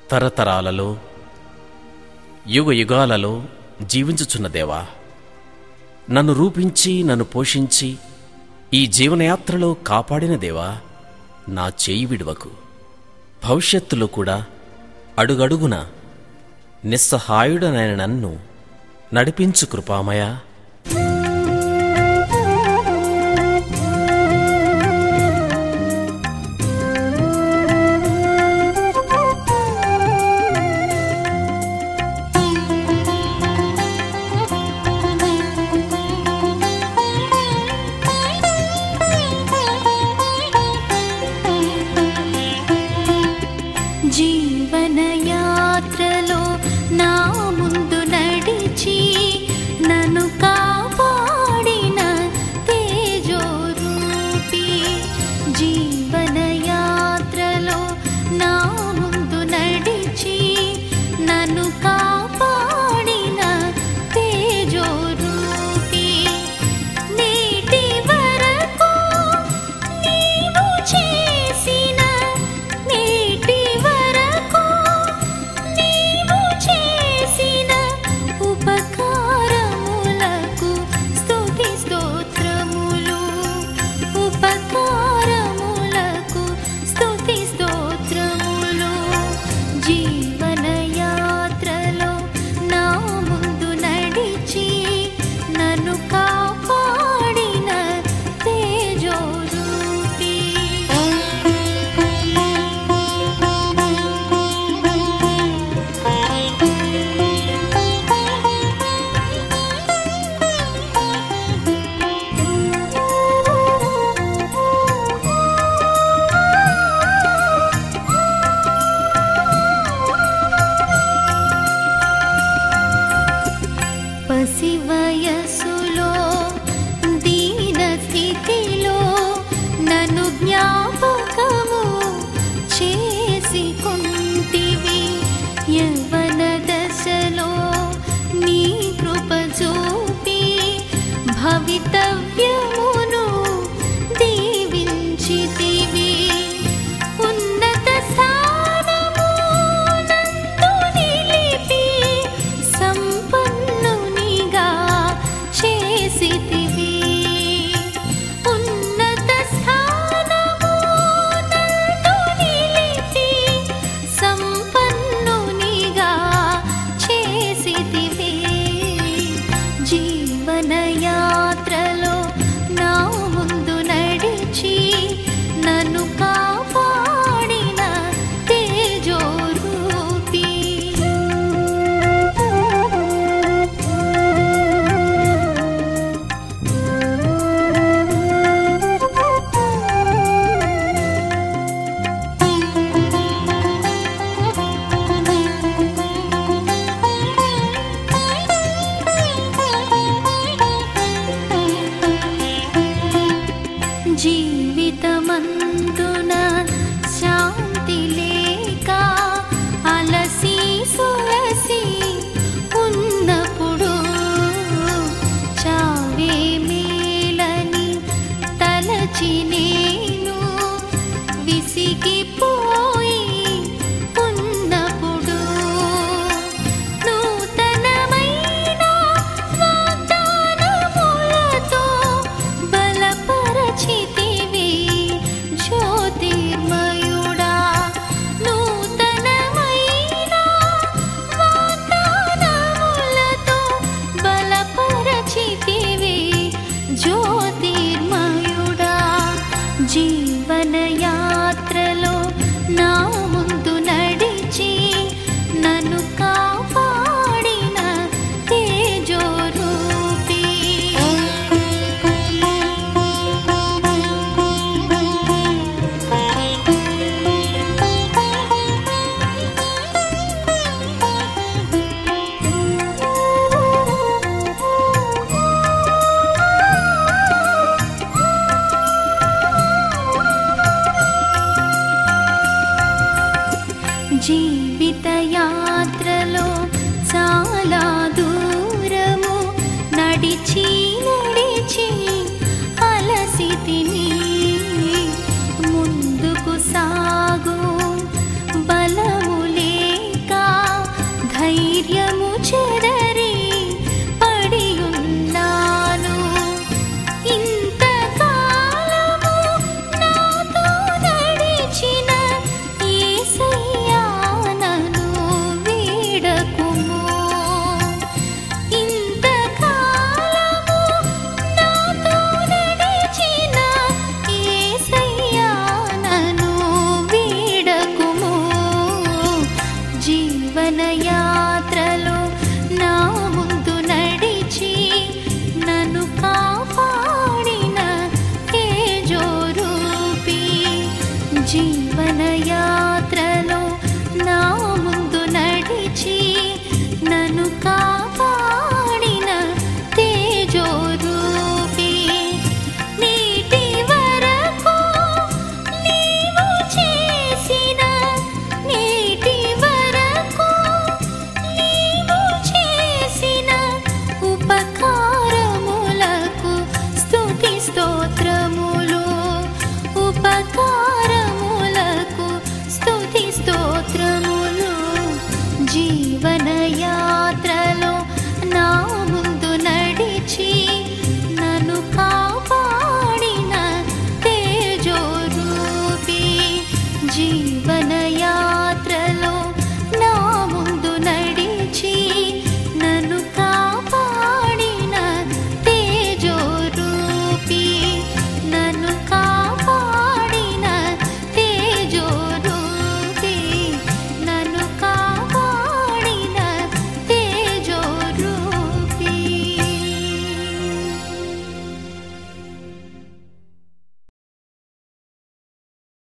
తరతరాలలో యుగయుగాలలో జీవించుచున్న దేవా, నన్ను రూపించి నన్ను పోషించి ఈ జీవనయాత్రలో కాపాడిన దేవా, నా చేయి విడువకు. భవిష్యత్తులో కూడా అడుగడుగున నిస్సహాయుడనైన నన్ను నడిపించు కృపామయ. జీవనయాత్రలో నా ముందు నడిచి నన్ను కాపాడిన తేజోరూపి. జీవనయాత్రలో నా ముందు నడిచి నన్ను కాపాడిన తేజోరూపి. నేటి వరకు నీవు చేసిన ఉపకారములకు స్తుతి స్తోత్రములు. ఉపకారములకు స్తుతి స్తోత్రములు. జీవనయాత్రలో నా ముందు నడిచి నన్ను కాపాడిన తేజోరూపి. పసి వయసులో దీన స్థితిలో నన్ను జ్ఞాపకము చేసుకుంటివి. యవ్వన దశలో నీ కృప చూపి భవితవ్యమును దీవించితివి. ఉన్నత స్థానము నందు నిలిపి సంపన్నునిగా చేసితివి. ఉన్నత స్థానము నందు నిలిపి సంపన్నునిగా చేసితివి. జీవనయాత్రలో నా ముందు నడిచి నన్ను కాపాడిన తేజోరూపి. జీవితమందున శాంతి లేక అలసి సొలసి ఉన్నప్పుడు చావే మేలని తలచి నేను విసిగిపోయి ఉన్నప్పుడు నూతనమైన వాగ్దానములతో బలపరచితివి జ్యోతిర్మయుడా. నూతనమైన వాగ్దానములతో బలపరచితివి జ్యోతిర్మయుడా. జీవనయాత్రలో నా ముందు నడిచి నన్ను కాపాడిన తేజోరూపి. జీవితయాత్రలో చాలా దూరము నడిచి నడిచి అలసితిని. ముందుకు సాగు బలము లేక జీవనయా